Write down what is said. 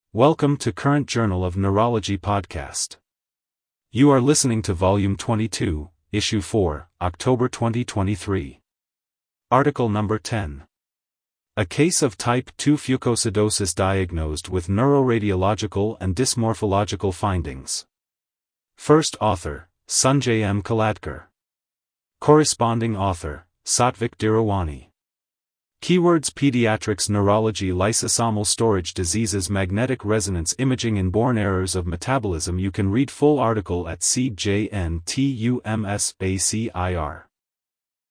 Welcome to Current Journal of Neurology podcast. You are listening to Volume 22, Issue 4, October 2023. Article Number 10. A case of type 2 fucosidosis diagnosed with neuroradiological and dysmorphological findings. First author, Sanjay M. Kaladkar. Corresponding author, Satvik Dhirawani. Keywords: Pediatrics, Neurology, Lysosomal Storage Diseases, Magnetic Resonance Imaging, Inborn Errors of Metabolism. You can read full article at CJNTUMSACIR.